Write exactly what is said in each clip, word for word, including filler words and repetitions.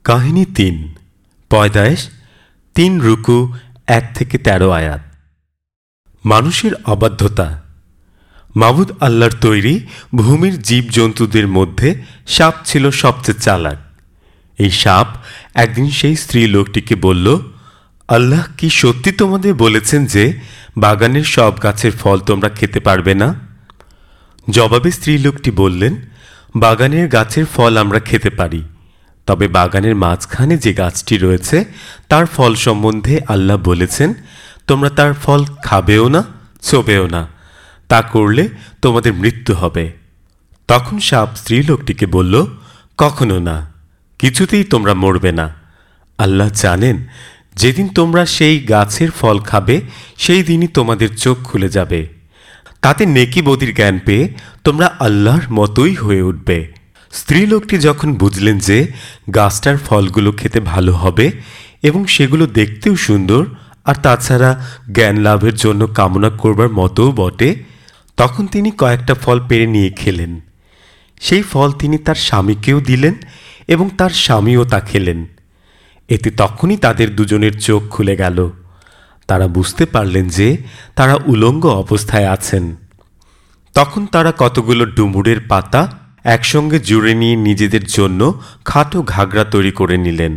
কাহিনী তিন পয়দায়েশ তিন রুকু এক থেকে তেরো আয়াত। মানুষের অবাধ্যতা। মাবুদ আল্লাহর তৈরি ভূমির জীবজন্তুদের মধ্যে সাপ ছিল সবচেয়ে চালাক। এই সাপ একদিন সেই স্ত্রী লোকটিকে বলল, আল্লাহ কি সত্যি তোমাদের বলেছেন যে বাগানের সব গাছের ফল তোমরা খেতে পারবে না? জবাবে স্ত্রী লোকটি বললেন, বাগানের গাছের ফল আমরা খেতে পারি, তবে বাগানের মাঝখানে যে গাছটি রয়েছে তার ফল সম্বন্ধে আল্লাহ বলেছেন, তোমরা তার ফল খাবেও না, ছোবেও না, তা করলে তোমাদের মৃত্যু হবে। তখন সাপ স্ত্রী লোকটিকে বলল, কখনো না, কিছুতেই তোমরা মরবে না। আল্লাহ জানেন যেদিন তোমরা সেই গাছের ফল খাবে সেই দিনই তোমাদের চোখ খুলে যাবে, তাতে নেকি বদির জ্ঞান পেয়ে তোমরা আল্লাহর মতোই হয়ে উঠবে। স্ত্রী লোকটি যখন বুঝলেন যে গাছটার ফলগুলো খেতে ভালো হবে এবং সেগুলো দেখতেও সুন্দর আর তাছাড়া জ্ঞান লাভের জন্য কামনা করবার মতোও বটে, তখন তিনি কয়েকটা ফল পেড়ে নিয়ে খেলেন। সেই ফল তিনি তার স্বামীকেও দিলেন এবং তার স্বামীও তা খেলেন। এতে তখনই তাদের দুজনের চোখ খুলে গেল। তারা বুঝতে পারলেন যে তারা উলঙ্গ অবস্থায় আছেন। তখন তারা কতগুলো ডুমুরের পাতা একসঙ্গে জুড়ে নিয়ে নিজেদের জন্য খাটো ঘাগরা তৈরি করে নিলেন।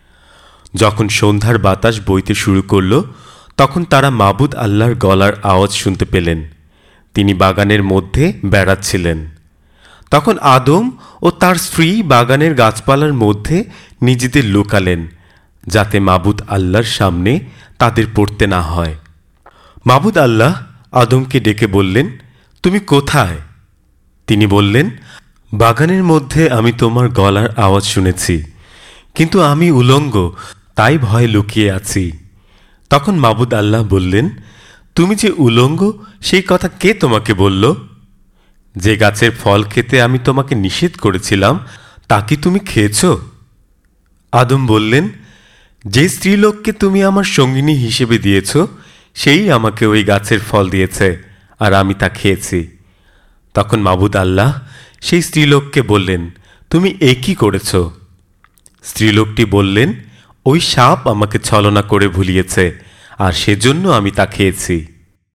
যখন সন্ধ্যার বাতাস বইতে শুরু করল তখন তারা মাবুদ আল্লাহর গলার আওয়াজ শুনতে পেলেন। তিনি বাগানের মধ্যে বেড়াচ্ছিলেন। তখন আদম ও তার স্ত্রী বাগানের গাছপালার মধ্যে নিজেদের লুকালেন, যাতে মাবুদ আল্লাহর সামনে তাদের পড়তে না হয়। মাবুদ আল্লাহ আদমকে ডেকে বললেন, তুমি কোথায়? তিনি বললেন, বাগানের মধ্যে আমি তোমার গলার আওয়াজ শুনেছি, কিন্তু আমি উলঙ্গ, তাই ভয়ে লুকিয়ে আছি। তখন মাবুদ আল্লাহ বললেন, তুমি যে উলঙ্গ সেই কথা কে তোমাকে বলল? যে গাছের ফল খেতে আমি তোমাকে নিষেধ করেছিলাম তা কি তুমি খেয়েছ? আদম বললেন, যে স্ত্রীলোককে তুমি আমার সঙ্গিনী হিসেবে দিয়েছ সেই আমাকে ওই গাছের ফল দিয়েছে আর আমি তা খেয়েছি। তখন মাবুদ আল্লাহ সেই স্ত্রীলোককে বললেন, তুমি এ কি করেছ? স্ত্রীলোকটি বললেন, ওই সাপ আমাকে ছলনা করে ভুলিয়েছে আর সেজন্য আমি তা খেয়েছি।